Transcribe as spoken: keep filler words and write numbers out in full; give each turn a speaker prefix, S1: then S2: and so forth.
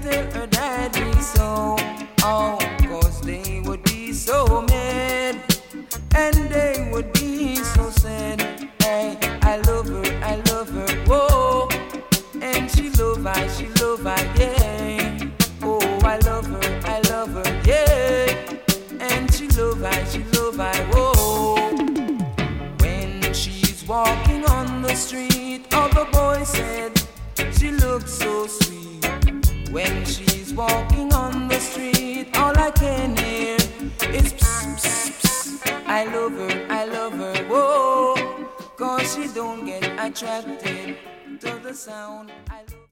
S1: tell her daddy so. Oh, cause they would be so mad, and they would be so sad. Hey, I love her, I love her, whoa. And she love I, she love I, yeah. Oh, I love her, I love her, yeah. And she love I, she love I, whoa. When she's walking on the street, all the boys said she looks so sweet. When she's walking on the street, all I can hear is psst, psst, psst. I love her, I love her, whoa. Cause she don't get attracted to the sound. I love